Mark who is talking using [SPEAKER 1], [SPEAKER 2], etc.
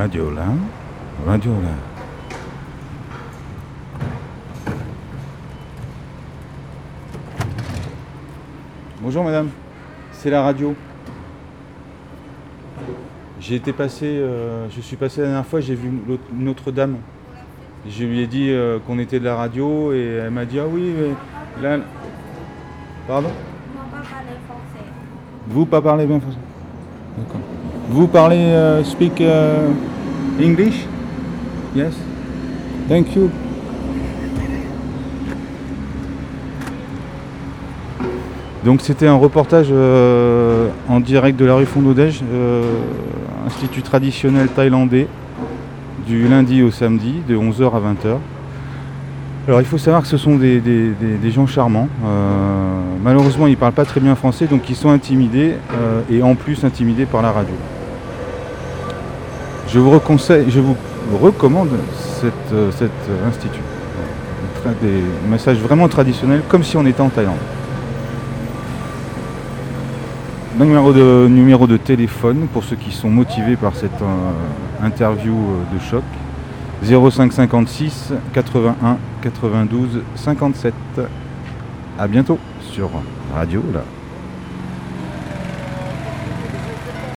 [SPEAKER 1] Radio là. Radio là. Bonjour madame, c'est la radio. J'ai été passé, je suis passé la dernière fois, j'ai vu une autre dame. Je lui ai dit qu'on était de la radio et elle m'a dit ah oui, mais là. Pardon? Vous pas parlez bien français? D'accord. Vous parlez speak English? Yes. Thank you. Donc c'était un reportage en direct de la rue Fondodège, institut traditionnel thaïlandais, du lundi au samedi, de 11h à 20h. Alors il faut savoir que ce sont des gens charmants. Malheureusement ils ne parlent pas très bien français, donc ils sont intimidés, et en plus intimidés par la radio. Je vous recommande cet institut. Des messages vraiment traditionnels, comme si on était en Thaïlande. Numéro de téléphone pour ceux qui sont motivés par cette interview de choc. 05 56 81 92 57. À bientôt sur Radio là.